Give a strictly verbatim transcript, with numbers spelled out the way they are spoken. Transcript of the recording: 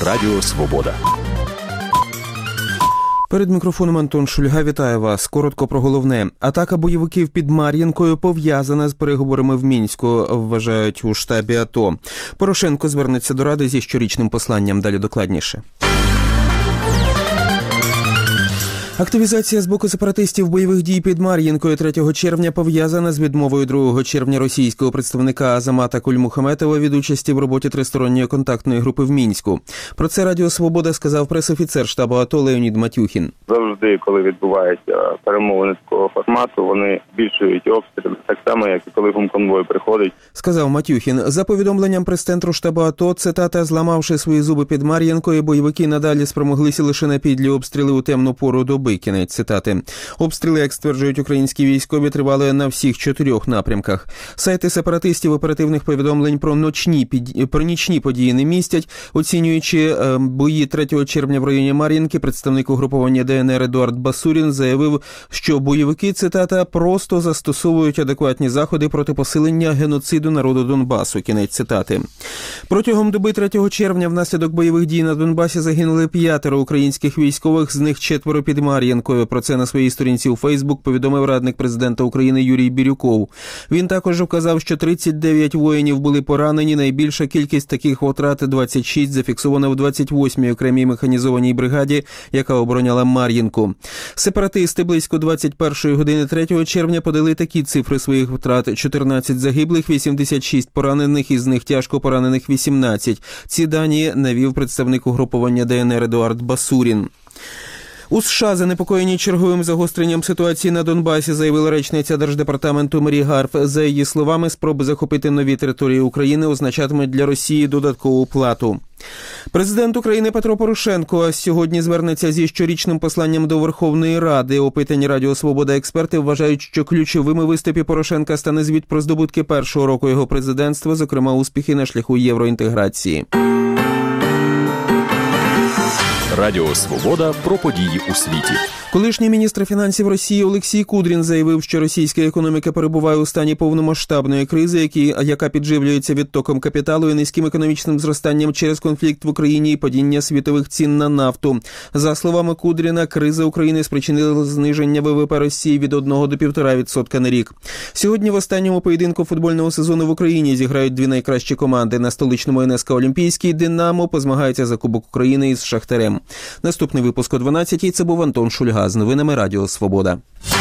Радіо Свобода. Перед мікрофоном Антон Шульга. Вітаю вас. Коротко про головне. Атака бойовиків під Мар'їнкою пов'язана з переговорами в Мінську, вважають у штабі АТО. Порошенко звернеться до Ради зі щорічним посланням. Далі докладніше. Активізація з боку сепаратистів бойових дій під Мар'їнкою третього червня пов'язана з відмовою другого червня російського представника Азамата Кульмухаметова від участі в роботі тристоронньої контактної групи в Мінську. Про це Радіо Свобода сказав пресофіцер штабу АТО Леонід Матюхін. Завжди, коли відбуваються перемовини такого формату, вони збільшують обстріли, так само, як і коли гумконвой приходить. Сказав Матюхін. За повідомленням прес-центру штабу АТО, цитата, зламавши свої зуби під Мар'їнкою, бойовики надалі спромоглися лише на підлі обстріли у темну пору доби. Кінець цитати. Обстріли, як стверджують українські військові, тривали на всіх чотирьох напрямках. Сайти сепаратистів оперативних повідомлень про ночні, під... про нічні події не містять. Оцінюючи е, бої третього червня в районі Мар'їнки, представник угруповання ДНР Едуард Басурін заявив, що бойовики, цитата, просто застосовують адекватні заходи проти посилення геноциду народу Донбасу. Кінець цитати. Протягом доби третього червня внаслідок бойових дій на Донбасі загинули п'ятеро українських військових, з них четверо під Мар'їнкою. Про це на своїй сторінці у Фейсбук повідомив радник президента України Юрій Бірюков. Він також вказав, що тридцять дев'ять воїнів були поранені. Найбільша кількість таких втрат, двадцять шість, зафіксована в двадцять восьмій окремій механізованій бригаді, яка обороняла Мар'їнку. Сепаратисти близько двадцять першої години третього червня подали такі цифри своїх втрат: чотирнадцять загиблих, вісімдесят шість поранених, із них тяжко поранених вісімнадцять. Ці дані навів представник угруповання ДНР Едуард Басурін. У США занепокоєні черговим загостренням ситуації на Донбасі, заявила речниця Держдепартаменту Марі Гарф. За її словами, спроби захопити нові території України означатимуть для Росії додаткову плату. Президент України Петро Порошенко сьогодні звернеться зі щорічним посланням до Верховної Ради. Опитані Радіо Свобода експерти вважають, що ключовими в виступі Порошенка стане звіт про здобутки першого року його президентства, зокрема успіхи на шляху євроінтеграції. Радіо Свобода про події у світі. Колишній міністр фінансів Росії Олексій Кудрін заявив, що російська економіка перебуває у стані повномасштабної кризи, які, яка підживлюється відтоком капіталу і низьким економічним зростанням через конфлікт в Україні і падіння світових цін на нафту. За словами Кудріна, криза України спричинила зниження ВВП Росії від одного до півтора відсотка на рік. Сьогодні в останньому поєдинку футбольного сезону в Україні зіграють дві найкращі команди. На столичному ен ес ка Олімпійський «Динамо» позмагається за Кубок України із «Шахтарем». Наступний випуск о дванадцятій. Це був Антон Шульга з новинами Радіо Свобода.